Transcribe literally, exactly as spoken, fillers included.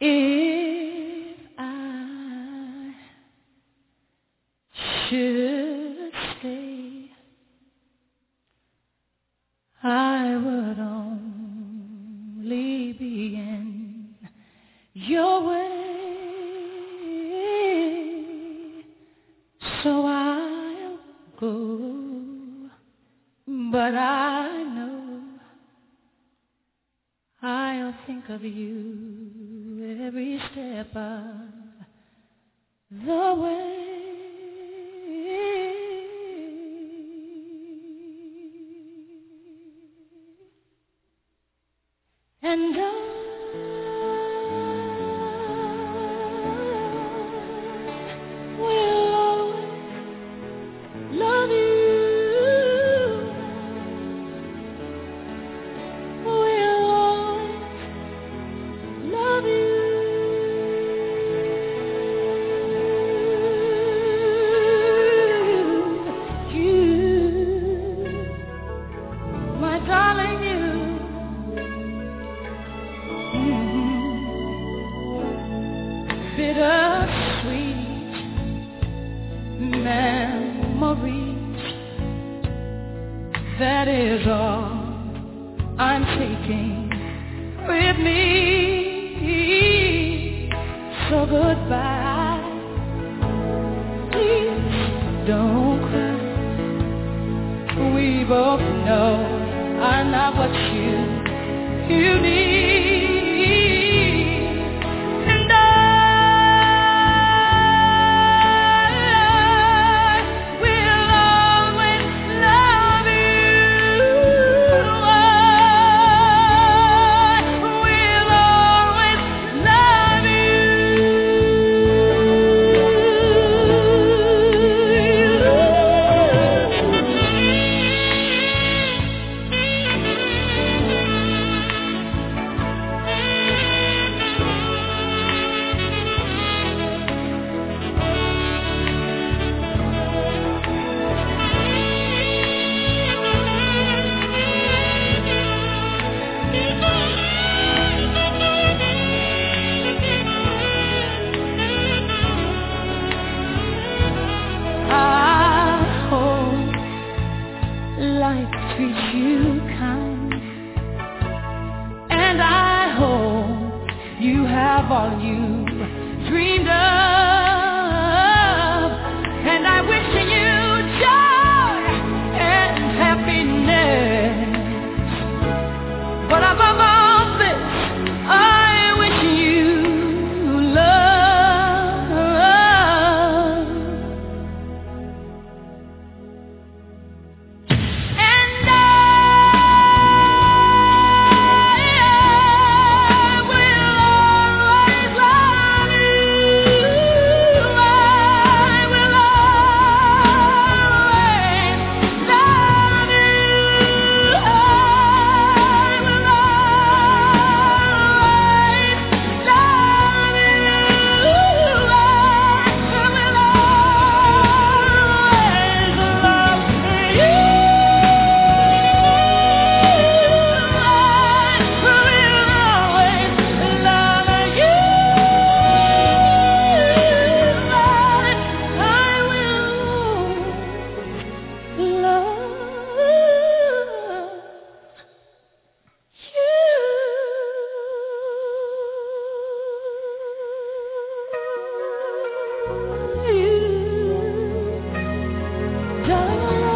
If I should stay, I would only be in your way, so I'll go, but I know I'll think of you every step of the way. And I will always love you. Will always love you. You, my darling, you. Bittersweet memories, that is all I'm taking with me. So goodbye, please don't cry. We both know I'm not what you, you need. Life treats you kind, and I hope you have all you dreamed of, and I wish you joy and happiness, but above all this, I wish you love. And I darling.